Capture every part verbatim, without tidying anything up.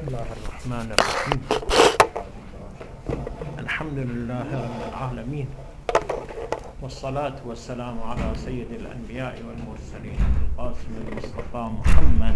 الله الرحمن الرحيم. الحمد لله رب العالمين، والصلاة والسلام على سيد الأنبياء والمرسلين القاسم المصطفى محمد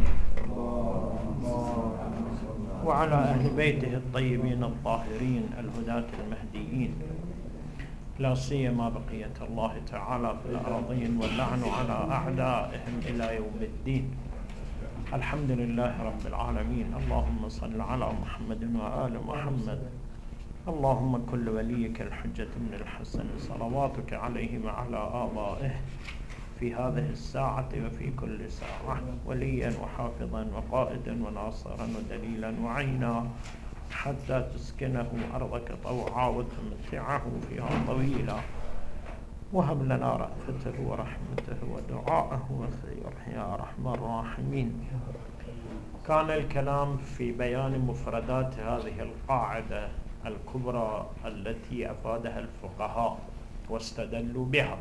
وعلى أهل بيته الطيبين الطاهرين الهداة المهديين، لا سيما بقية الله تعالى في الأراضين، واللعن على أعدائهم إلى يوم الدين. الحمد لله رب العالمين. اللهم صل على محمد وآل محمد. اللهم كل وليك الحجة بن الحسن صلواتك عليه وعلى آبائه في هذه الساعة وفي كل ساعة، وليا وحافظا وقائدا وناصرا ودليلا وعينا، حتى تسكنه أرضك طوعا وتمتعه فيها طويلا، وهب لنا رأفته ورحمته ودعاءه وخيره يا أرحم الراحمين. كان الكلام في بيان مفردات هذه القاعدة الكبرى التي أفادها الفقهاء واستدلوا بها.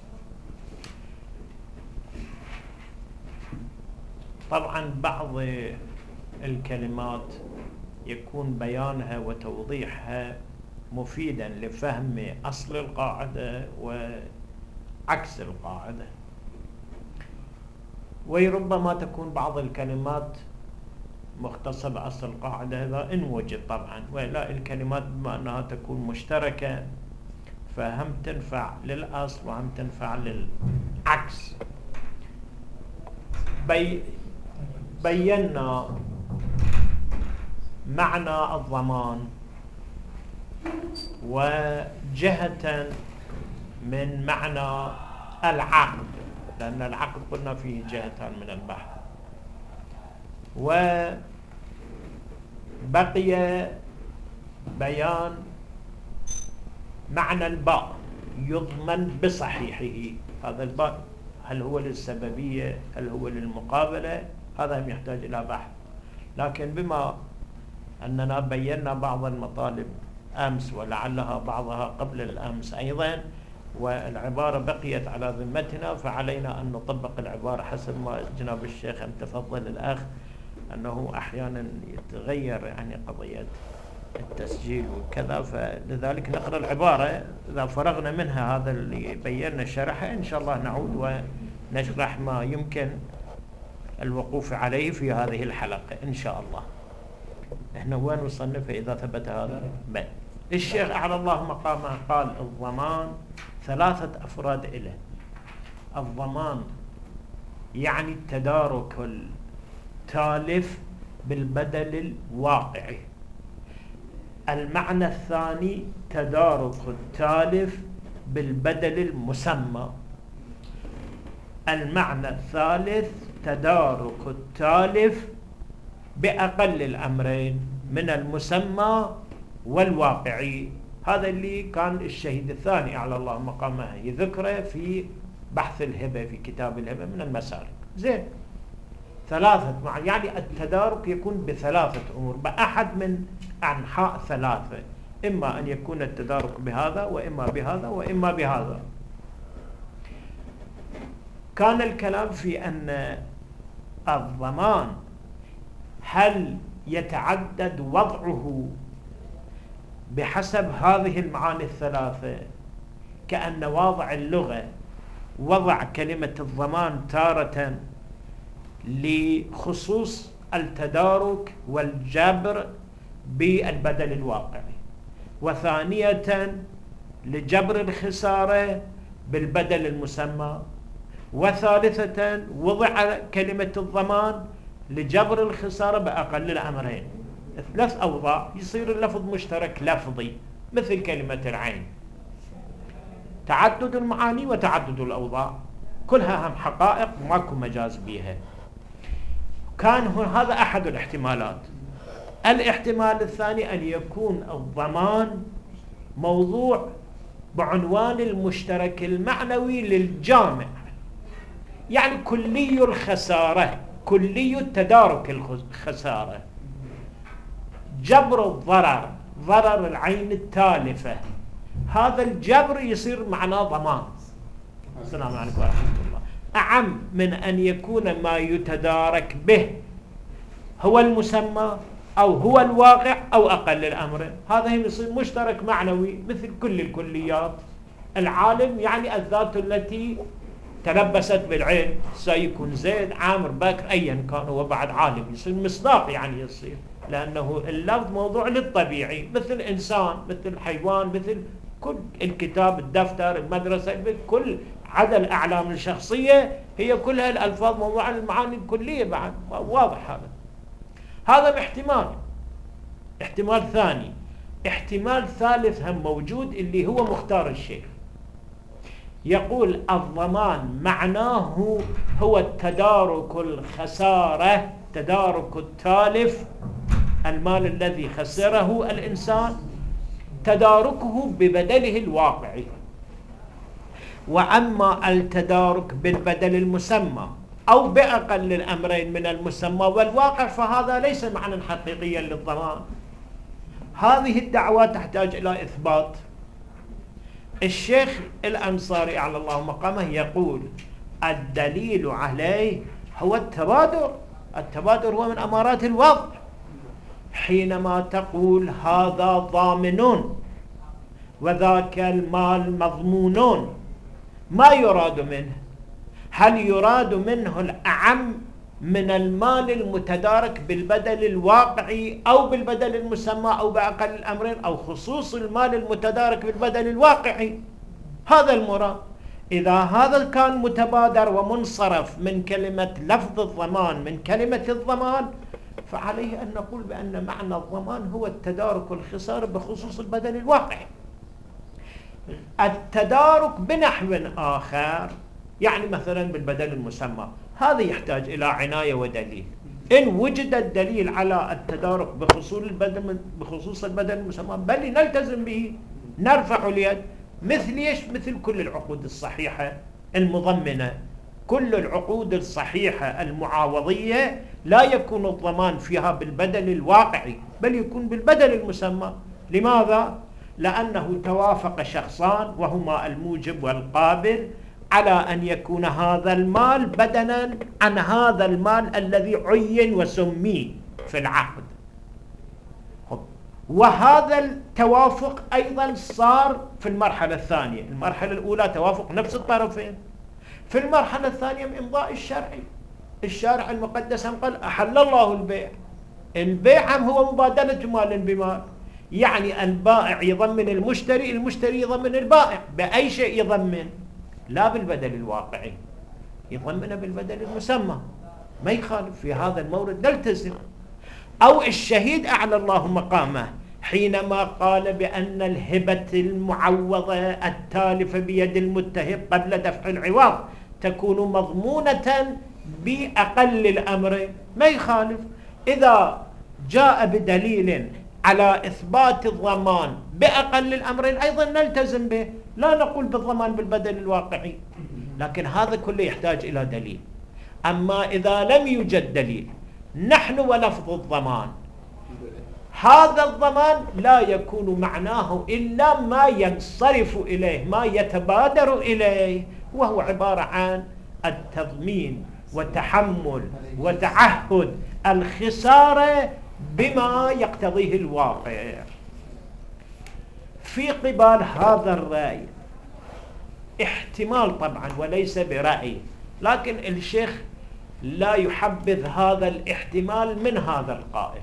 طبعا بعض الكلمات يكون بيانها وتوضيحها مفيدا لفهم أصل القاعدة وعكس القاعدة، وربما تكون بعض الكلمات مختصة بأصل القاعدة إذا إن وجد طبعا، ولا الكلمات بما أنها تكون مشتركة فهم تنفع للأصل وهم تنفع للعكس. بي بينا معنى الضمان وجهة من معنى العقد، لأن العقد قلنا فيه جهتان من البحث، وبقي بيان معنى الباء يضمن بصحيحه. هذا الباء هل هو للسببية هل هو للمقابلة؟ هذا يحتاج إلى بحث، لكن بما أننا بينا بعض المطالب أمس ولعلها بعضها قبل الأمس أيضا، والعبارة بقيت على ذمتنا، فعلينا أن نطبق العبارة حسب ما جناب الشيخ أن تفضل الأخ أنه أحيانا يتغير يعني قضية التسجيل وكذا، فلذلك نقرأ العبارة إذا فرغنا منها هذا اللي بينا شرحه إن شاء الله نعود ونشرح ما يمكن الوقوف عليه في هذه الحلقة إن شاء الله. احنا وين وصلنا فإذا ثبت هذا؟ بل الشيخ أعلى الله مقامه قال الضمان ثلاثة أفراد إله. الضمان يعني التدارك التالف بالبدل الواقعي. المعنى الثاني تدارك التالف بالبدل المسمى. المعنى الثالث تدارك التالف بأقل الأمرين من المسمى والواقعي. هذا اللي كان الشهيد الثاني على الله مقامه يذكره في بحث الهبة في كتاب الهبة من المسالك. زين، ثلاثة مع يعني التدارك يكون بثلاثة أمور، بأحد من أنحاء ثلاثة، إما أن يكون التدارك بهذا وإما بهذا وإما بهذا. كان الكلام في أن الضمان هل يتعدد وضعه بحسب هذه المعاني الثلاثة، كأن واضع اللغة وضع كلمة الضمان تارة لخصوص التدارك والجبر بالبدل الواقعي، وثانية لجبر الخسارة بالبدل المسمى، وثالثة وضع كلمة الضمان لجبر الخسارة بأقل الأمرين. ثلاث أوضاع يصير اللفظ مشترك لفظي مثل كلمة العين. تعدد المعاني وتعدد الأوضاع كلها هم حقائق وماكو مجاز بيها. كان هذا أحد الاحتمالات. الاحتمال الثاني أن يكون الضمان موضوع بعنوان المشترك المعنوي للجامع، يعني كلي الخسارة، كلي تدارك الخسارة، جبر الضرر، ضرر العين التالفة، هذا الجبر يصير معناه ضمان. السلام عليكم ورحمة الله. أعم من أن يكون ما يتدارك به هو المسمى أو هو الواقع أو أقل الأمر. هذا يصير مشترك معنوي مثل كل الكليات. العالم يعني الذات التي تلبست بالعلم، سيكون زيد عامر بكر أيا كان هو بعد عالم، يصير مصداق يعني يصير، لأنه اللفظ موضوع للطبيعي، مثل إنسان مثل حيوان مثل كل الكتاب الدفتر المدرسة كل عدا الأعلام الشخصية هي كلها الألفاظ موضوع المعاني الكلية بعد واضح. هذا هذا احتمال. احتمال ثاني. احتمال ثالث هم موجود اللي هو مختار الشيخ، يقول الضمان معناه هو التدارك الخسارة، تدارك التالف المال الذي خسره الإنسان، تداركه ببدله الواقعي. وأما التدارك بالبدل المسمى أو بأقل الأمرين من المسمى والواقع فهذا ليس معنى حقيقيا للضمان. هذه الدعوة تحتاج إلى إثبات. الشيخ الأنصاري على الله مقامه يقول الدليل عليه هو التبادر. التبادر هو من أمارات الوضع. حينما تقول هذا ضامن وذاك المال مضمون، ما يراد منه؟ هل يراد منه الأعم من المال المتدارك بالبدل الواقعي أو بالبدل المسمى أو بأقل الأمرين، أو خصوص المال المتدارك بالبدل الواقعي؟ هذا المراد. إذا هذا كان متبادر ومنصرف من كلمة لفظ الضمان من كلمة الضمان، فعليه أن نقول بأن معنى الضمان هو التدارك الخسارة بخصوص البدل الواقعي. التدارك بنحو آخر يعني مثلا بالبدل المسمى، هذا يحتاج إلى عناية ودليل. إن وجد الدليل على التدارك بخصوص البدل بخصوص البدل المسمى بل نلتزم به، نرفع اليد. مثل ايش؟ مثل كل العقود الصحيحة المضمنة. كل العقود الصحيحة المعاوضية لا يكون الضمان فيها بالبدل الواقعي بل يكون بالبدل المسمى. لماذا؟ لأنه توافق شخصان وهما الموجب والقابل على أن يكون هذا المال بدلا عن هذا المال الذي عين وسمي في العقد. وهذا التوافق أيضا صار في المرحلة الثانية. المرحلة الأولى توافق نفس الطرفين، في المرحلة الثانية من إمضاء الشرعي. الشارع المقدس هم قال أحل الله البيع. البيع هم هو مبادلة مال بمال، يعني البائع يضمن المشتري، المشتري يضمن البائع. بأي شيء يضمن؟ لا بالبدل الواقعي، يضمن بالبدل المسمى. ما يخالف، في هذا المورد نلتزم. أو الشهيد أعلى الله مقامه حينما قال بأن الهبة المعوضة التالفة بيد المتهم قبل دفع العوض تكون مضمونة بأقل الأمر، ما يخالف. إذا جاء بدليل على إثبات الضمان بأقل الأمرين أيضا نلتزم به، لا نقول بالضمان بالبدل الواقعي، لكن هذا كله يحتاج إلى دليل. أما إذا لم يوجد دليل نحن ولفظ الضمان، هذا الضمان لا يكون معناه إلا ما ينصرف إليه، ما يتبادر إليه، وهو عبارة عن التضمين وتحمل وتعهد الخسارة بما يقتضيه الواقع. في قبال هذا الرأي احتمال طبعا وليس برأي، لكن الشيخ لا يحبذ هذا الاحتمال من هذا القائل.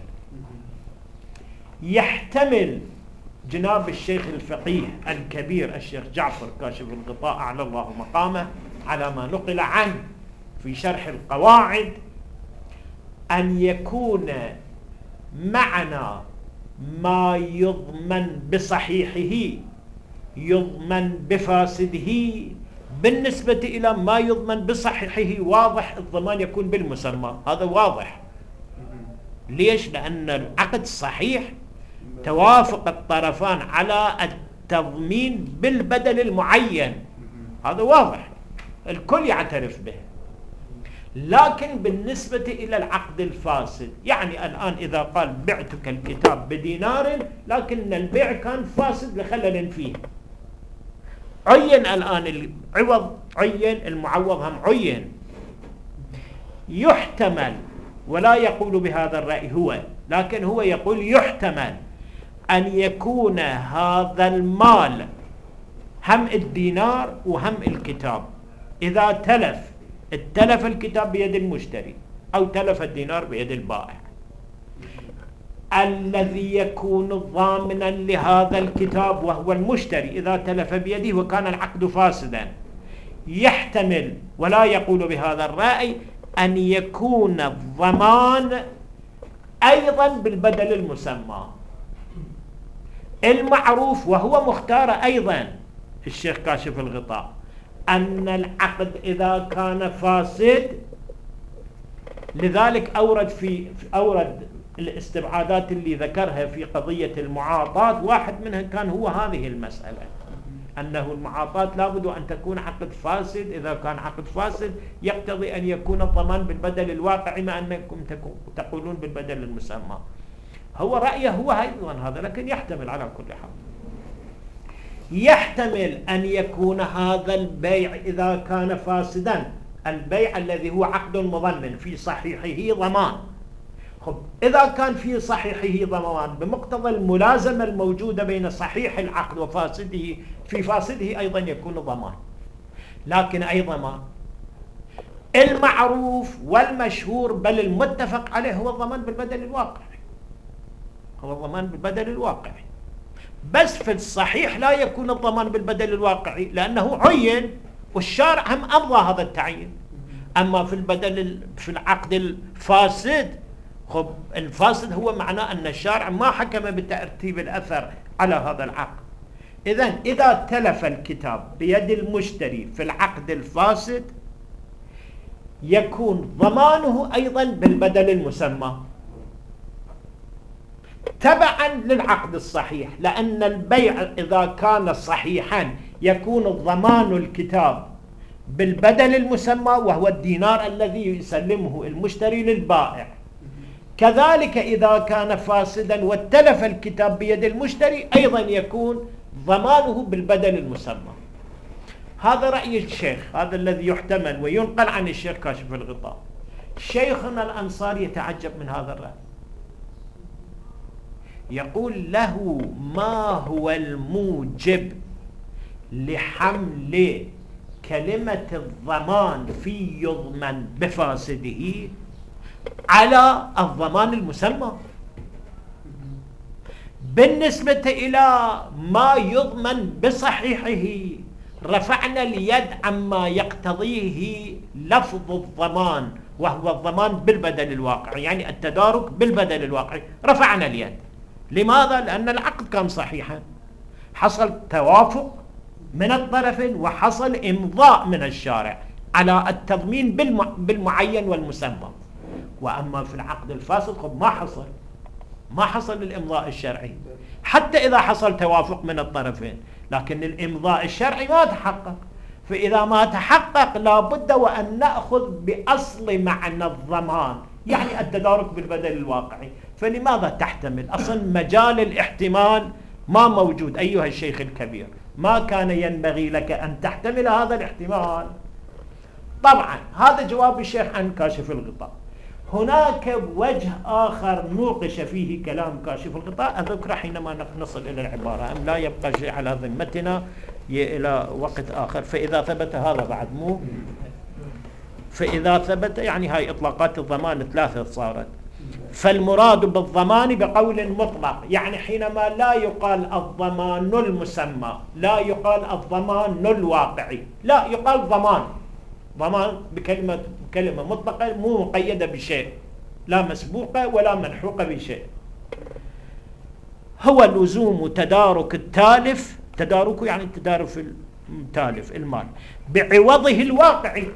يحتمل جناب الشيخ الفقيه الكبير الشيخ جعفر كاشف الغطاء على الله مقامه على ما نقل عنه في شرح القواعد أن يكون معنى ما يضمن بصحيحه يضمن بفاسده بالنسبة إلى ما يضمن بصحيحه واضح، الضمان يكون بالمسمى. هذا واضح. ليش؟ لأن العقد صحيح، توافق الطرفان على التضمين بالبدل المعين، هذا واضح الكل يعترف به. لكن بالنسبة إلى العقد الفاسد، يعني الآن إذا قال بعتك الكتاب بدينار لكن البيع كان فاسد لخلل فيه، عين الآن العوض، عين المعوض هم عين، يحتمل ولا يقول بهذا الرأي هو، لكن هو يقول يحتمل أن يكون هذا المال هم الدينار وهم الكتاب، إذا تلف التلف الكتاب بيد المشتري أو تلف الدينار بيد البائع، الذي يكون ضامنا لهذا الكتاب وهو المشتري إذا تلف بيده وكان العقد فاسدا، يحتمل ولا يقول بهذا الرأي أن يكون الضمان أيضا بالبدل المسمى المعروف، وهو مختار أيضا الشيخ كاشف الغطاء أن العقد إذا كان فاسد، لذلك أورد في أورد الاستبعادات اللي ذكرها في قضية المعاطاة، واحد منها كان هو هذه المسألة، أنه المعاطاة لابد أن تكون عقد فاسد، إذا كان عقد فاسد يقتضي أن يكون الضمان بالبدل الواقعي، ما أنكم تقولون بالبدل المسمى. هو رأيه هو أيضا هذا، لكن يحتمل على كل حال، يحتمل أن يكون هذا البيع إذا كان فاسدا، البيع الذي هو عقد مضمن في صحيحه ضمان، خب إذا كان في صحيحه ضمان بمقتضى الملازمة الموجودة بين صحيح العقد وفاسده، في فاسده أيضا يكون ضمان، لكن أي ضمان؟ المعروف والمشهور بل المتفق عليه هو الضمان بالبدل الواقعي، هو الضمان بالبدل الواقعي، بس في الصحيح لا يكون الضمان بالبدل الواقعي لأنه عين والشارع هم أمضى هذا التعيين. أما في البدل في العقد الفاسد، خب الفاسد هو معناه أن الشارع ما حكم بترتيب الأثر على هذا العقد. إذن إذا تلف الكتاب بيد المشتري في العقد الفاسد يكون ضمانه أيضا بالبدل المسمى تبعا للعقد الصحيح، لأن البيع إذا كان صحيحا يكون الضمان الكتاب بالبدل المسمى وهو الدينار الذي يسلمه المشتري للبائع، كذلك إذا كان فاسدا واتلف الكتاب بيد المشتري أيضا يكون ضمانه بالبدل المسمى. هذا رأي الشيخ، هذا الذي يحتمل وينقل عن الشيخ كاشف الغطاء. شيخنا الأنصاري يتعجب من هذا الرأي، يقول له ما هو الموجب لحمل كلمة الضمان في يضمن بفاسده على الضمان المسمى بالنسبة إلى ما يضمن بصحيحه؟ رفعنا اليد عما يقتضيه لفظ الضمان وهو الضمان بالبدل الواقعي، يعني التدارك بالبدل الواقعي، رفعنا اليد. لماذا؟ لأن العقد كان صحيحا، حصل توافق من الطرفين وحصل إمضاء من الشارع على التضمين بالمعين والمسمى. وأما في العقد الفاسد خب ما حصل ما حصل الإمضاء الشرعي، حتى إذا حصل توافق من الطرفين لكن الإمضاء الشرعي ما تحقق. فإذا ما تحقق لابد وأن نأخذ بأصل معنى الضمان، يعني التدارك بالبدل الواقعي. فلماذا تحتمل؟ أصلا مجال الاحتمال ما موجود أيها الشيخ الكبير، ما كان ينبغي لك أن تحتمل هذا الاحتمال. طبعا هذا جواب الشيخ عن كاشف الغطاء. هناك وجه آخر نوقش فيه كلام كاشف الغطاء، أذكر حينما نصل إلى العبارة، أم لا يبقى شيء على ذمتنا إلى وقت آخر. فإذا ثبت هذا بعد مو فإذا ثبت يعني هاي إطلاقات الضمان ثلاثة صارت. فالمراد بالضمان بقول مطلق، يعني حينما لا يقال الضمان المسمى، لا يقال الضمان الواقعي، لا يقال ضمان. ضمان بكلمة كلمة مطلقة مو مقيدة بشيء، لا مسبوقة ولا ملحوقة بشيء. هو لزوم تدارك التالف، تداركه يعني تدارك التالف المال بعوضه الواقعي،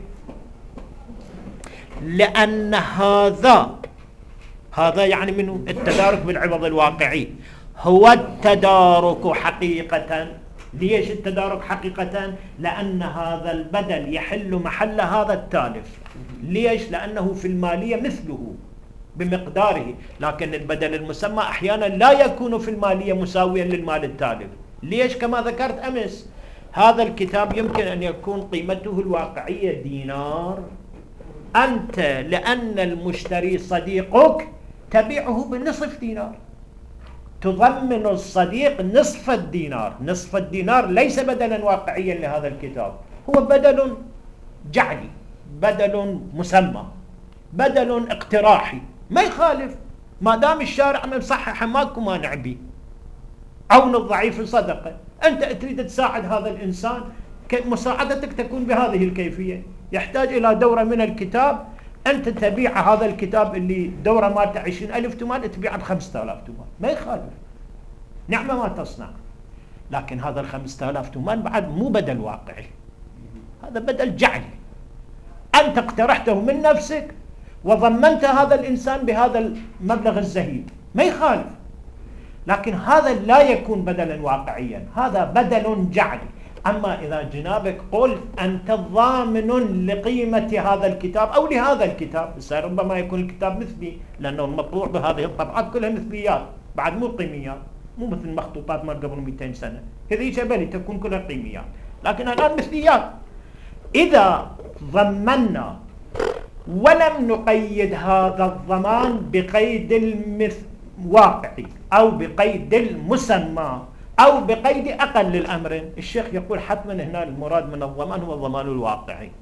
لأن هذا هذا يعني منه التدارك بالعوض الواقعي هو التدارك حقيقة. ليش التدارك حقيقة؟ لأن هذا البدل يحل محل هذا التالف. ليش؟ لأنه في المالية مثله بمقداره، لكن البدل المسمى أحيانا لا يكون في المالية مساويا للمال التالف. ليش؟ كما ذكرت أمس، هذا الكتاب يمكن أن يكون قيمته الواقعية دينار أنت لأن المشتري صديقك تبيعه بنصف دينار، تضمن الصديق نصف الدينار. نصف الدينار ليس بدلا واقعيا لهذا الكتاب، هو بدل جعلي، بدل مسمى، بدل اقتراحي، ما يخالف ما دام الشارع مصحح، ماكو مانع به. عون الضعيف صدقه، أنت تريد تساعد هذا الإنسان، مساعدتك تكون بهذه الكيفية. يحتاج إلى دورة من الكتاب، أنت تبيع هذا الكتاب اللي دورة مالته عشرين ألف تمال تبيعه بخمسة آلاف تمال، ما يخالف، نعمة ما تصنع. لكن هذا الخمسة آلاف تمال بعد مو بدل واقعي، هذا بدل جعلي. أنت اقترحته من نفسك وضمنت هذا الإنسان بهذا المبلغ الزهيد، ما يخالف. لكن هذا لا يكون بدلا واقعيا، هذا بدل جعلي. أما إذا جنابك قلت أنت ضامن لقيمة هذا الكتاب أو لهذا الكتاب، ربما يكون الكتاب مثلي لأنه المطبوع بهذه الطبعات كلها مثليات، بعد مو قيميات، مو مثل المخطوطات ما قبل مئتين سنة، هذه جبلي تكون كلها قيميات، لكن الآن مثليات. إذا ضمنا ولم نقيد هذا الضمان بقيد الواقعي أو بقيد المسمى أو بقيد أقل الأمر، الشيخ يقول حتما هنا المراد من الضمان هو الضمان الواقعي.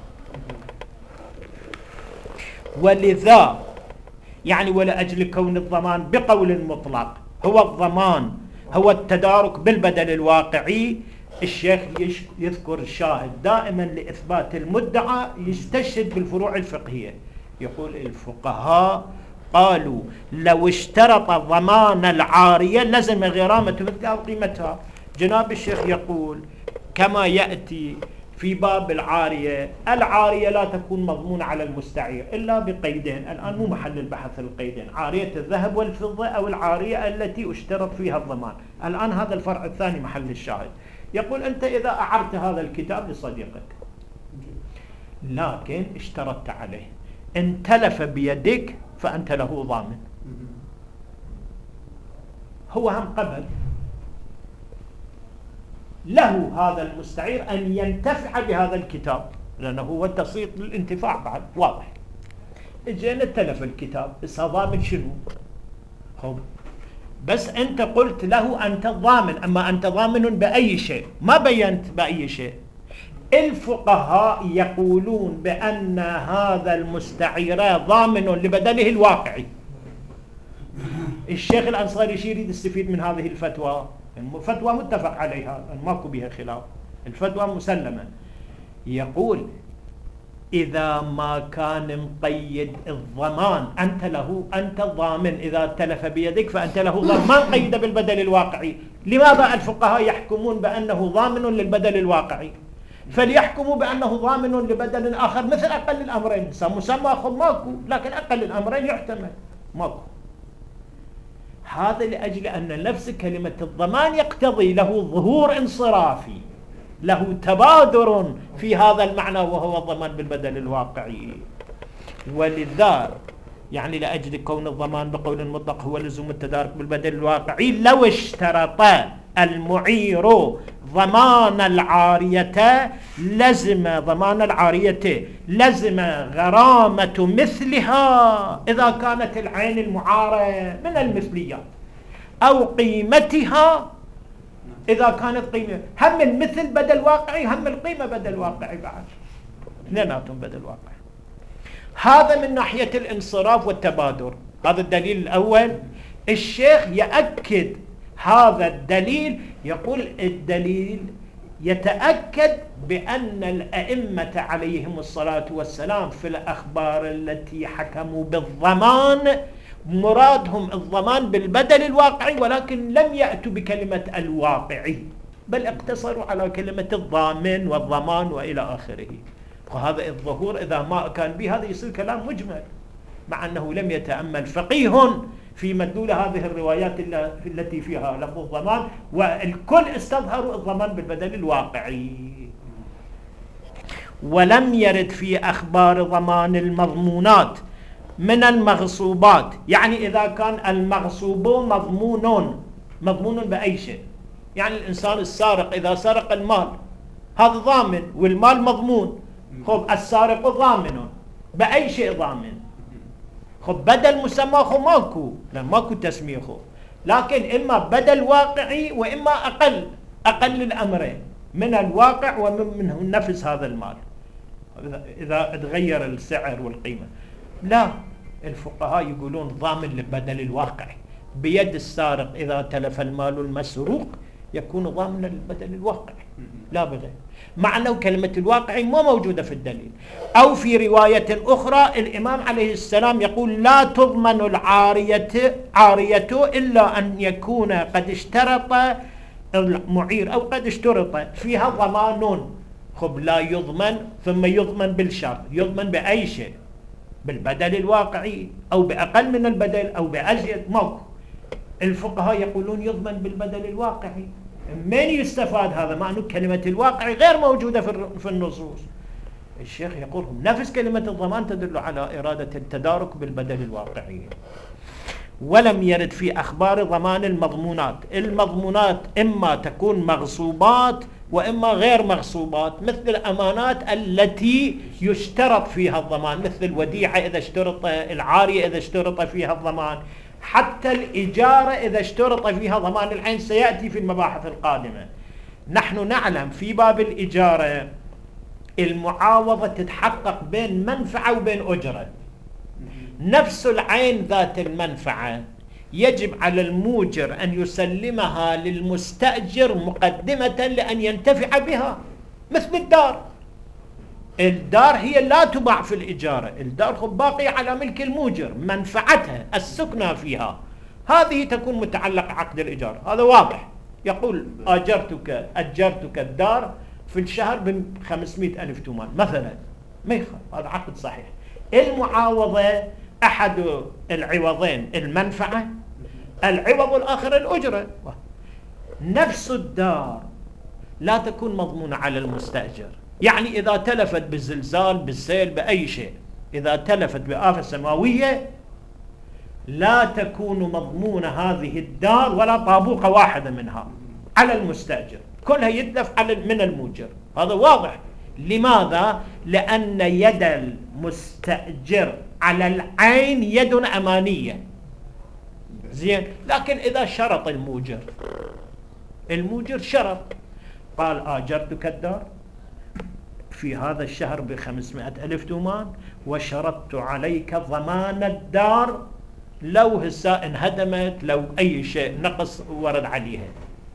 ولذا يعني ولأجل كون الضمان بقول مطلق هو الضمان هو التدارك بالبدل الواقعي، الشيخ يذكر الشاهد دائما لإثبات المدعى، يستشهد بالفروع الفقهية. يقول الفقهاء قالوا لو اشترط ضمان العارية لزم غرامة مثلها أو قيمتها. جناب الشيخ يقول كما يأتي في باب العارية، العارية لا تكون مضمونة على المستعير إلا بقيدين، الآن مو محل البحث القيدين، عارية الذهب والفضة أو العارية التي اشترط فيها الضمان. الآن هذا الفرع الثاني محل الشاهد. يقول أنت إذا أعرت هذا الكتاب لصديقك لكن اشترطت عليه، إن تلف بيدك فأنت له ضامن. هو هم قبل له هذا المستعير أن ينتفع بهذا الكتاب لأنه هو التسيط للانتفاع بعد واضح. اجينا تلف الكتاب، بس ضامن شنو؟ خب بس أنت قلت له أنت ضامن، أما أنت ضامن بأي شيء، ما بينت بأي شيء. الفقهاء يقولون بأن هذا المستعير ضامن لبدله الواقعي. الشيخ الأنصاري يريد يستفيد من هذه الفتوى، الفتوى متفق عليها ماكو بها خلاف، الفتوى مسلمة. يقول إذا ما كان مقيد الضمان أنت له أنت ضامن، إذا تلف بيدك فأنت له ضامن، ما قيد بالبدل الواقعي. لماذا الفقهاء يحكمون بأنه ضامن للبدل الواقعي؟ فليحكموا بأنه ضامن لبدل آخر مثل أقل الأمرين، مسمى خب ماكو، لكن أقل الأمرين يحتمل ماكو. هذا لأجل أن نفس كلمة الضمان يقتضي له ظهور انصرافي، له تبادر في هذا المعنى وهو الضمان بالبدل الواقعي. ولذا يعني لأجل كون الضمان بقول مطلق هو لزوم التدارك بالبدل الواقعي، لو اشترط المعير ضمان العارية لزم ضمان العارية لزم غرامة مثلها إذا كانت العين المعارة من المثليات، أو قيمتها إذا كانت قيمة. هم المثل بدل واقعي، هم القيمة بدل واقعي، بعد اثنيناتهم بدل واقعي. هذا من ناحية الانصراف والتبادر، هذا الدليل الأول. الشيخ يأكد هذا الدليل، يقول الدليل يتأكد بأن الأئمة عليهم الصلاة والسلام في الأخبار التي حكموا بالضمان مرادهم الضمان بالبدل الواقعي، ولكن لم يأتوا بكلمة الواقعي، بل اقتصروا على كلمة الضامن والضمان وإلى آخره. وهذا الظهور إذا ما كان به هذا يصير كلام مجمل، مع أنه لم يتأمل فقيه في مدلول هذه الروايات التي فيها لفظ الضمان، والكل استظهروا الضمان بالبدل الواقعي. ولم يرد في أخبار ضمان المضمونات من المغصوبات، يعني إذا كان المغصوب مضمون مضمون بأي شيء، يعني الإنسان السارق إذا سرق المال هذا ضامن والمال مضمون، خب السارق ضامن، بأي شيء ضامن. خب بدل مسمى خو ماكو، لأن ماكو تسمية خو، لكن إما بدل واقعي وإما أقل أقل الأمرين من الواقع ومن نفس هذا المال إذا تغير السعر والقيمة. لا، الفقهاء يقولون ضامن للبدل الواقعي بيد السارق. إذا تلف المال المسروق يكون ضامنا للبدل الواقعي لا بغير، مع أنه كلمة الواقعي مو موجودة في الدليل. أو في رواية أخرى الإمام عليه السلام يقول لا تضمن العارية عارية إلا أن يكون قد اشترط المعير أو قد اشترط فيها ضمان. خب لا يضمن ثم يضمن بالشرط، يضمن بأي شيء، بالبدل الواقعي أو بأقل من البدل أو بأزيد، ماكو. الفقهاء يقولون يضمن بالبدل الواقعي. من يستفاد هذا؟ مع أن كلمة الواقعي غير موجودة في النصوص. الشيخ يقول نفس كلمة الضمان تدل على إرادة التدارك بالبدل الواقعي. ولم يرد في أخبار ضمان المضمونات. المضمونات إما تكون مغصوبات وإما غير مغصوبات، مثل الأمانات التي يشترط فيها الضمان، مثل الوديعة إذا اشترط، العارية إذا اشترط فيها الضمان، حتى الإجارة إذا اشترط فيها ضمان العين، سيأتي في المباحث القادمة. نحن نعلم في باب الإجارة المعاوضة تتحقق بين منفعة وبين أجرة. نفس العين ذات المنفعة يجب على الموجر أن يسلمها للمستأجر مقدمة لأن ينتفع بها، مثل الدار. الدار هي لا تباع في الإجارة، الدار باقية على ملك الموجر، منفعتها السكنى فيها، هذه تكون متعلق عقد الإيجار. هذا واضح. يقول أجرتك أجرتك الدار في الشهر بخمسمائة ألف تومان مثلا، ما يخالف، هذا عقد صحيح. المعاوضة أحد العوضين المنفعة، العوض الآخر الأجرة. نفس الدار لا تكون مضمونة على المستأجر. يعني إذا تلفت بالزلزال بالسيل بأي شيء، إذا تلفت بآفة سماوية لا تكون مضمونة هذه الدار ولا طابوقة واحدة منها على المستأجر، كلها يتلف على من الموجر. هذا واضح. لماذا؟ لأن يد المستأجر على العين يد أمانية. زين، لكن إذا شرط الموجر، الموجر شرط، قال آجرتك الدار في هذا الشهر بخمسمائة ألف تومان وشرطت عليك ضمان الدار لو هسه انهدمت، لو أي شيء نقص ورد عليها.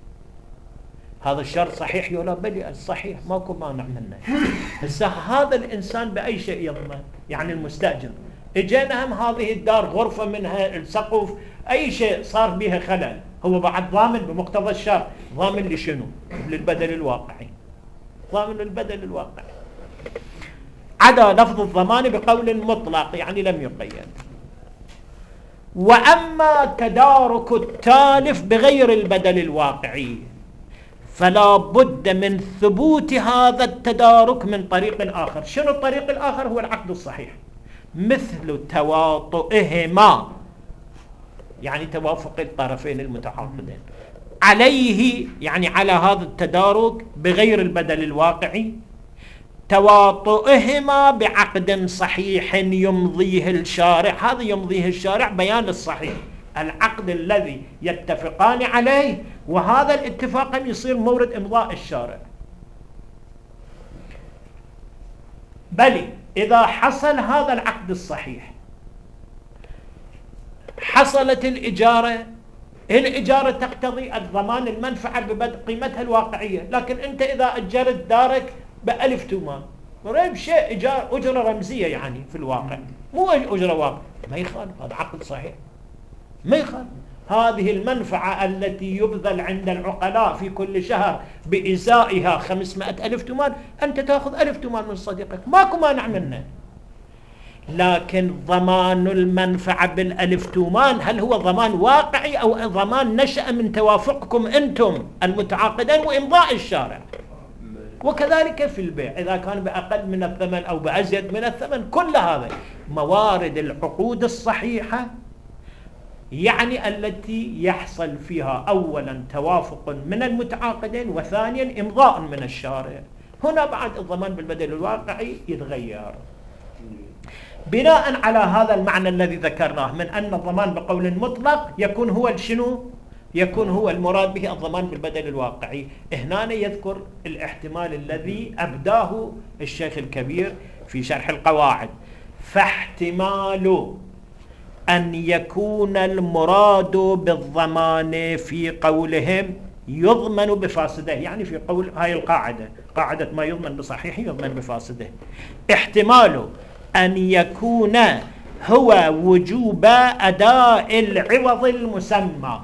هذا الشرط صحيح ولا بلي؟ الصحيح، ماكو مانع منه. هسه هذا الإنسان بأي شيء يضمن؟ يعني المستأجر اجينا هم هذه الدار غرفة منها السقف أي شيء صار بها خلل، هو بعد ضامن بمقتضى الشرط. ضامن لشنو؟ للبدل الواقعي، ضامن للبدل الواقعي، عدا لفظ الضمان بقول مطلق يعني لم يقيد. وأما تدارك التالف بغير البدل الواقعي فلا بد من ثبوت هذا التدارك من طريق آخر. شنو الطريق الآخر؟ هو العقد الصحيح، مثل تواطؤهما، يعني توافق الطرفين المتعاقدين عليه، يعني على هذا التدارك بغير البدل الواقعي، تواطؤهما بعقد صحيح يمضيه الشارع. هذا يمضيه الشارع بيان الصحيح، العقد الذي يتفقان عليه، وهذا الاتفاق يصير مورد إمضاء الشارع. بل إذا حصل هذا العقد الصحيح حصلت الإجارة، الإجارة تقتضي الضمان المنفعة ببدء قيمتها الواقعية. لكن أنت إذا أجرت دارك بألف تومان قريب شيء إجارة أجرة رمزية يعني في الواقع، مو أجرة واقع، ما يخالف، هذا عقد صحيح ما يخالف. هذه المنفعة التي يبذل عند العقلاء في كل شهر بإزائها خمسمائة ألف تومان، أنت تأخذ ألف تومان من صديقك، ماكو مانع منه. لكن ضمان المنفعة بالألف تومان هل هو ضمان واقعي أو ضمان نشأ من توافقكم أنتم المتعاقدين وإمضاء الشارع؟ وكذلك في البيع إذا كان بأقل من الثمن أو بأزيد من الثمن، كل هذا موارد العقود الصحيحة، يعني التي يحصل فيها أولا توافق من المتعاقدين وثانيا إمضاء من الشارع. هنا بعد الضمان بالبدل الواقعي يتغير. بناء على هذا المعنى الذي ذكرناه من أن الضمان بقول مطلق يكون هو شنو؟ يكون هو المراد به الضمان بالبدل الواقعي. هنا يذكر الاحتمال الذي أبداه الشيخ الكبير في شرح القواعد. فاحتمال أن يكون المراد بالضمان في قولهم يضمن بفاسده، يعني في قول هاي القاعدة، قاعدة ما يضمن بصحيح يضمن بفاسده، احتمال أن يكون هو وجوب أداء العوض المسمى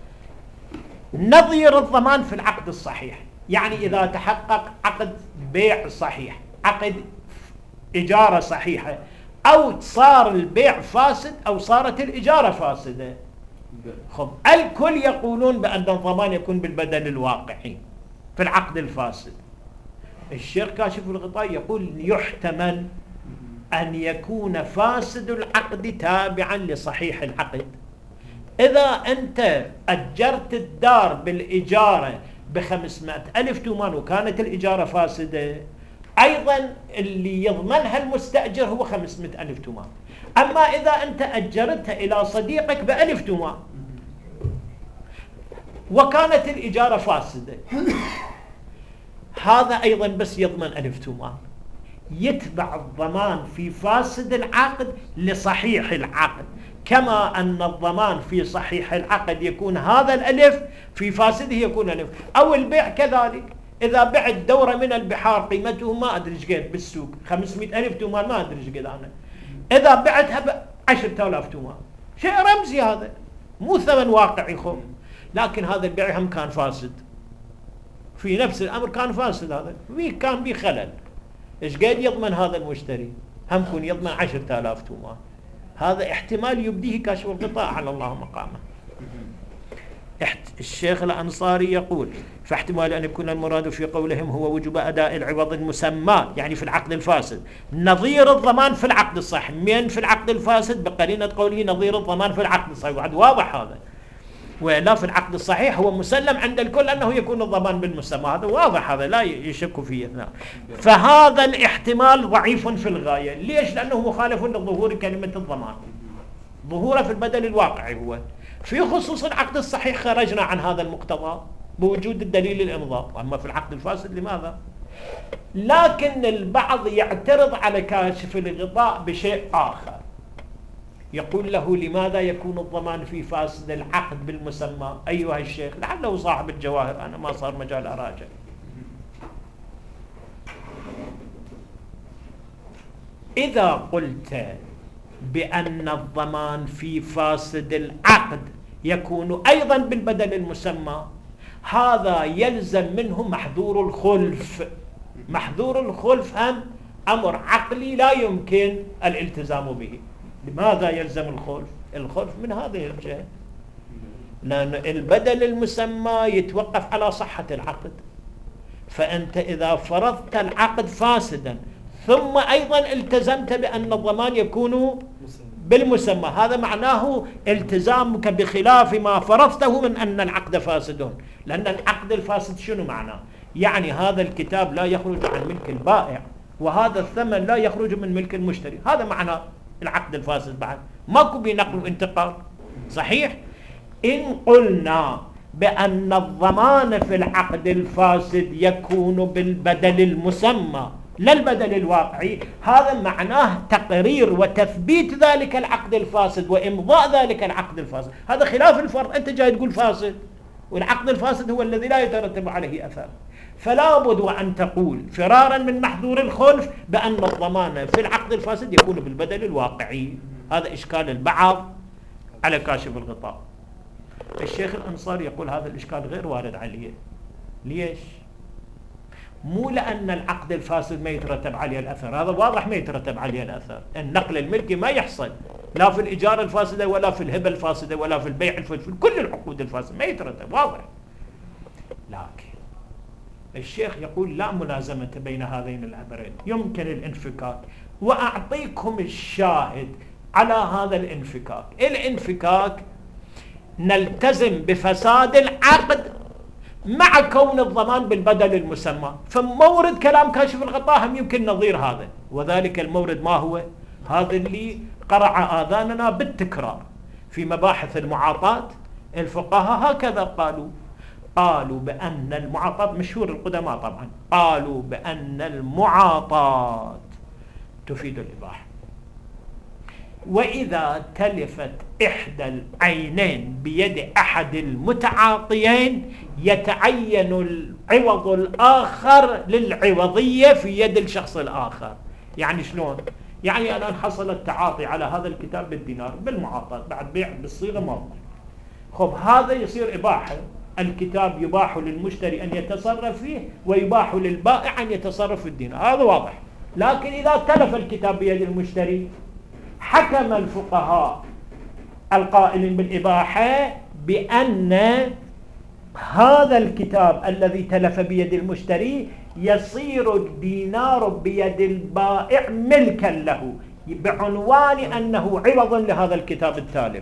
نظير الضمان في العقد الصحيح. يعني إذا تحقق عقد بيع صحيح، عقد إجارة صحيحة، أو صار البيع فاسد أو صارت الإجارة فاسدة، خب الكل يقولون بأن الضمان يكون بالبدل الواقعي في العقد الفاسد. الشيخ كاشف الغطاء يقول يحتمل أن يكون فاسد العقد تابعا لصحيح العقد. إذا أنت أجرت الدار بالإجارة بخمسمائة ألف تومان وكانت الإجارة فاسدة، أيضا اللي يضمنها المستأجر هو خمسمائة ألف تومان. أما إذا أنت أجرتها إلى صديقك بألف تومان وكانت الإجارة فاسدة، هذا أيضا بس يضمن ألف تومان. يتبع الضمان في فاسد العقد لصحيح العقد، كما أن الضمان في صحيح العقد يكون هذا الألف، في فاسده يكون ألف. أو البيع كذلك، إذا بعت دورة من البحار قيمته ما أدري ايش قد بالسوق خمسمائة ألف تومان، ما أدري ايش قد أنا، إذا بعتها بعشرة آلاف تومان، شيء رمزي هذا، مو ثمن واقعي خو. لكن هذا البيع هم كان فاسد، في نفس الأمر كان فاسد، هذا كان به خلل. ايش قد يضمن هذا المشتري؟ هم يكون يضمن عشرة آلاف تومان. هذا احتمال يبديه كاشف الغطاء على الله مقامه. الشيخ الأنصاري يقول فاحتمال أن يكون المراد في قولهم هو وجوب أداء العوض المسمى، يعني في العقد الفاسد، نظير الضمان في العقد الصحيح. من في العقد الفاسد بقرينة قوله نظير الضمان في العقد الصحيح، وعد واضح هذا. ولا في العقد الصحيح هو مسلم عند الكل أنه يكون الضمان بالمسمى، هذا واضح، هذا لا يشك فيه اثنان. فهذا الاحتمال ضعيف في الغاية. ليش؟ لأنه مخالف لظهور كلمة الضمان، ظهوره في البدل الواقعي. هو في خصوص العقد الصحيح خرجنا عن هذا المقتضى بوجود الدليل الإمضاء، أما في العقد الفاسد لماذا؟ لكن البعض يعترض على كاشف الغطاء بشيء آخر، يقول له لماذا يكون الضمان في فاسد العقد بالمسمى أيها الشيخ؟ لعله صاحب الجواهر، أنا ما صار مجال أراجع. إذا قلت بأن الضمان في فاسد العقد يكون أيضا بالبدل المسمى، هذا يلزم منه محذور الخلف. محذور الخلف هم أمر عقلي لا يمكن الالتزام به. لماذا يلزم الخلف؟ الخلف من هذه الجهة، لأن البدل المسمى يتوقف على صحة العقد. فأنت إذا فرضت العقد فاسدا ثم أيضا التزمت بأن الضمان يكون بالمسمى، هذا معناه التزامك بخلاف ما فرضته من أن العقد فاسد. لأن العقد الفاسد شنو معناه؟ يعني هذا الكتاب لا يخرج عن ملك البائع، وهذا الثمن لا يخرج من ملك المشتري، هذا معناه العقد الفاسد. بعد ماكو بنقل وانتقال. صحيح؟ إن قلنا بأن الضمان في العقد الفاسد يكون بالبدل المسمى لا البدل الواقعي، هذا معناه تقرير وتثبيت ذلك العقد الفاسد وإمضاء ذلك العقد الفاسد. هذا خلاف الفرض، أنت جاي تقول فاسد، والعقد الفاسد هو الذي لا يترتب عليه أثر. فلا بد وأن تقول فرارا من محذور الخلف بأن الضمان في العقد الفاسد يكون بالبدل الواقعي. هذا إشكال البعض على كاشف الغطاء. الشيخ الأنصاري يقول هذا الإشكال غير وارد عليه. ليش؟ مو لأن العقد الفاسد ما يترتب عليه الأثر، هذا واضح ما يترتب عليه الأثر. النقل الملكي ما يحصل لا في الإجارة الفاسدة ولا في الهبة الفاسدة ولا في البيع الفاسد، في كل العقود الفاسدة ما يترتب، واضح. لكن الشيخ يقول لا ملازمة بين هذين الأمرين، يمكن الانفكاك. وأعطيكم الشاهد على هذا الانفكاك. الانفكاك نلتزم بفساد العقد مع كون الضمان بالبدل المسمى. فمورد كلام كاشف الغطاء هم يمكن نظير هذا، وذلك المورد ما هو؟ هذا اللي قرع آذاننا بالتكرار في مباحث المعاطاة. الفقهاء هكذا قالوا، قالوا بأن المعاطاة، مشهور القدماء طبعا، قالوا بأن المعاطاة تفيد الإباحة، وإذا تلفت إحدى العينين بيد أحد المتعاطيين يتعين العوض الآخر للعوضية في يد الشخص الآخر. يعني شلون؟ يعني أنا حصل التعاطي على هذا الكتاب بالدينار بالمعاطاة بعد بيع بالصيغة ماضية، خب هذا يصير إباحة، الكتاب يباح للمشتري أن يتصرف فيه ويباح للبائع أن يتصرف في الدينار، هذا واضح. لكن إذا تلف الكتاب بيد المشتري حكم الفقهاء القائلين بالإباحة بأن هذا الكتاب الذي تلف بيد المشتري يصير الدينار بيد البائع ملكا له بعنوان أنه عوض لهذا الكتاب التالف.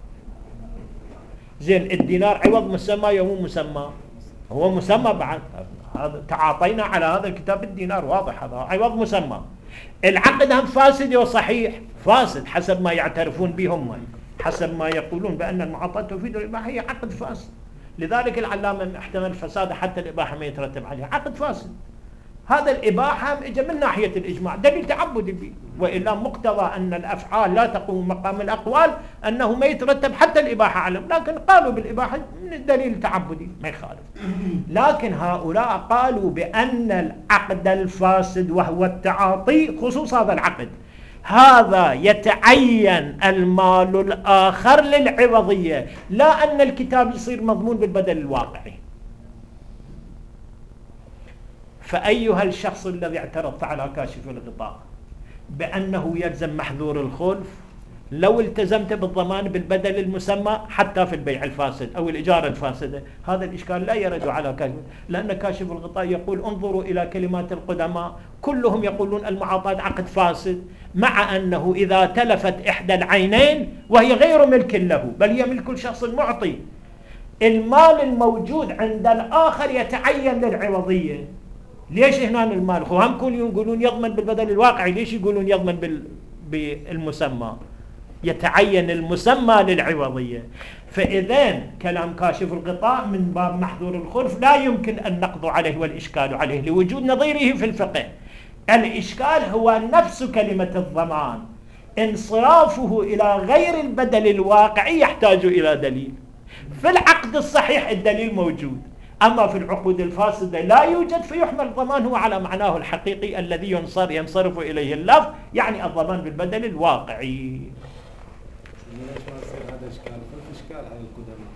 زين، الدينار عوض مسمى يا مو مسمى؟ هو مسمى بعد، هذا تعاطينا على هذا الكتاب الدينار، واضح هذا عوض مسمى. العقد هم فاسد وصحيح؟ فاسد حسب ما يعترفون به هم، حسب ما يقولون بأن المعاطاة تفيد الإباحة، هي عقد فاسد. لذلك العلامة احتمل فساد حتى الإباحة ما يترتب عليها، عقد فاسد. هذا الإباحة اجى من ناحية الإجماع، دليل تعبدي به، وإلا مقتضى أن الأفعال لا تقوم مقام الأقوال أنه ما يترتب حتى الإباحة علم، لكن قالوا بالإباحة من الدليل التعبدي ما يخالف. لكن هؤلاء قالوا بأن العقد الفاسد وهو التعاطي، خصوص هذا العقد، هذا يتعين المال الآخر للعوضية، لا أن الكتاب يصير مضمون بالبدل الواقعي. فأيها الشخص الذي اعترضت على كاشف الغطاء بأنه يلزم محذور الخلف لو التزمت بالضمان بالبدل المسمى حتى في البيع الفاسد أو الإجارة الفاسدة، هذا الإشكال لا يرد على كاشف، لأن كاشف الغطاء يقول انظروا إلى كلمات القدماء كلهم يقولون المعاطاة عقد فاسد، مع أنه إذا تلفت إحدى العينين وهي غير ملك له بل هي ملك الشخص المعطي، المال الموجود عند الآخر يتعين للعوضية. ليش هنا المال؟ هم كلهم يقولون يضمن بالبدل الواقعي، ليش يقولون يضمن بال... بالمسمى؟ يتعين المسمى للعوضية. فإذا كلام كاشف الغطاء من باب محذور الخلف لا يمكن أن نقضوا عليه والإشكال عليه لوجود نظيره في الفقه. الإشكال هو نفس كلمة الضمان، انصرافه إلى غير البدل الواقعي يحتاج إلى دليل. في العقد الصحيح الدليل موجود، أما في العقود الفاسدة لا يوجد، فيحمل ضمانه على معناه الحقيقي الذي ينصر ينصرف إليه اللفظ، يعني الضمان بالبدل الواقعي. هذا إشكال إشكال على القدماء،